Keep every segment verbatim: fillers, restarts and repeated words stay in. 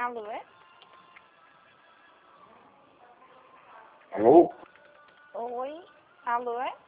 Alô, é? Alô? Oi, alô, é?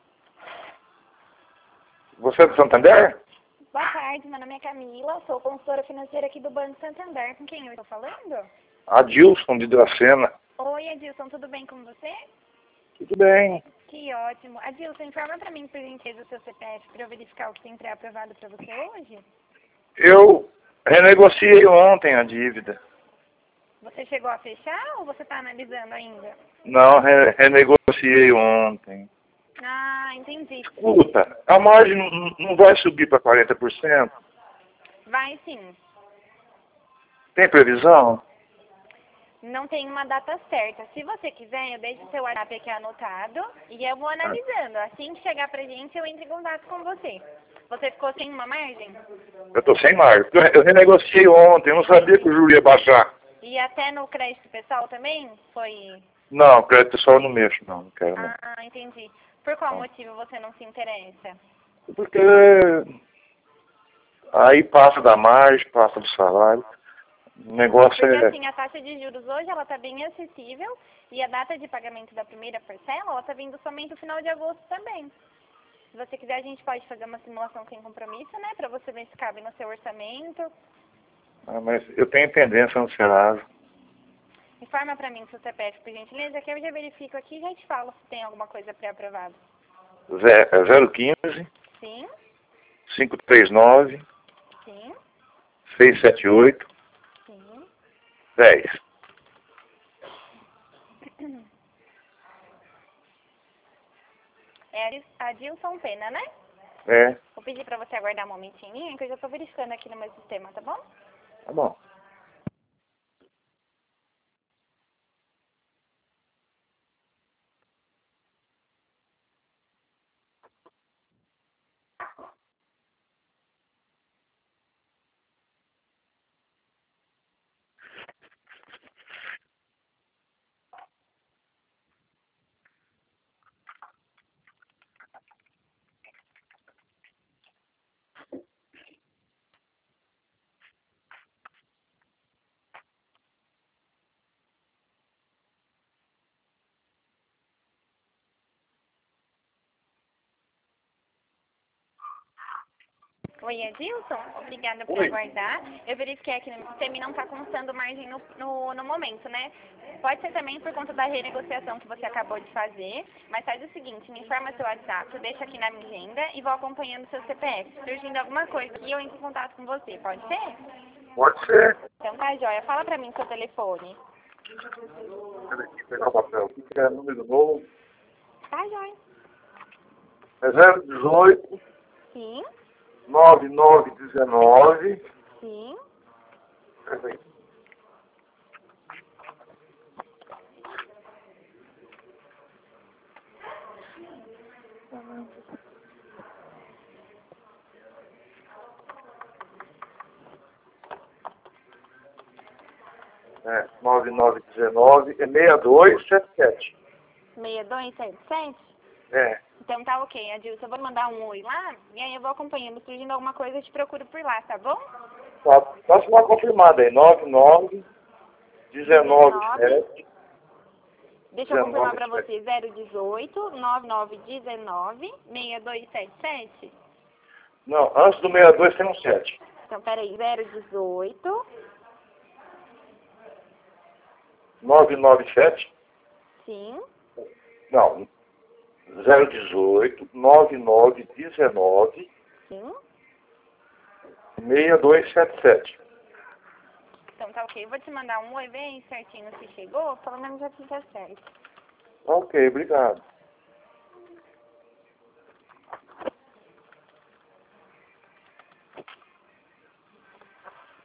Você é do Santander? Boa tarde, meu nome é Camila, sou consultora financeira aqui do Banco Santander. Com quem eu estou falando? Adilson de Dracena. Oi, Adilson, tudo bem com você? Tudo bem. Que ótimo. Adilson, informa pra mim, por gentileza, o seu C P F para eu verificar o que tem pré-aprovado para você hoje. Eu renegociei ontem a dívida. Você chegou a fechar ou você está analisando ainda? Não, re renegociei ontem. Ah, entendi. Escuta, a margem não, não vai subir para quarenta por cento? Vai sim. Tem previsão? Não tem uma data certa. Se você quiser, eu deixo o seu WhatsApp aqui anotado e eu vou analisando. Assim que chegar pra gente, eu entro em contato com você. Você ficou sem uma margem? Eu estou sem margem. Eu eu renegociei ontem, eu não sabia que o juro ia baixar. E até no crédito pessoal também? Foi... Não, crédito pessoal eu não mexo, não. Não quero, não. Ah, entendi. Por qual motivo você não se interessa? Porque aí passa da margem, passa do salário. O negócio Porque é... assim, a taxa de juros hoje ela está bem acessível e a data de pagamento da primeira parcela ela está vindo somente no final de agosto também. Se você quiser, a gente pode fazer uma simulação sem compromisso, né? Para você ver se cabe no seu orçamento. Ah, mas eu tenho tendência no Serasa. Informa para mim seu C P F, por gentileza, que eu já verifico aqui e já te falo se tem alguma coisa pré-aprovada. zero quinze, Sim, cinco três nove, sim, seis sete oito, sim. dez. É a Dilson Pena, né? É, Vou pedir para você aguardar um momentinho, que eu já estou verificando aqui no meu sistema, tá bom? tá bom. Oi, Edilson. Obrigada por Oi. aguardar. Eu verifiquei aqui no meu sistema e não está constando margem no, no, no momento, né? Pode ser também por conta da renegociação que você acabou de fazer, mas faz o seguinte, me informa seu WhatsApp, eu deixo aqui na minha agenda e vou acompanhando seu C P F. Surgindo alguma coisa aqui, eu entro em contato com você, pode ser? Pode ser. Então tá, joia. Fala pra mim seu telefone. Peraí, deixa eu pegar o papel. O que é número novo? Tá, joia. É zero dezoito, Sim, nove nove dezenove. sim. Peraí. É, nove nove dezenove, é seis dois sete sete. seis dois sete sete? É, Então tá ok, Adilson. Eu vou mandar um oi lá e aí eu vou acompanhando. Surgindo alguma coisa, eu te procuro por lá, tá bom? tá, passa uma confirmada aí, nove nove dezenove sete. Deixa eu confirmar dezenove pra sete. você. zero dezoito, nove nove dezenove, seis dois sete sete. Não, antes do seis dois tem um sete. Então, peraí. zero dezoito, nove nove sete. sim. Não, zero dezoito, nove nove dezenove, Sim. seis dois sete sete. Então tá ok. Eu vou te mandar um oi bem certinho se chegou. Pelo menos já fica certo. Ok, obrigado.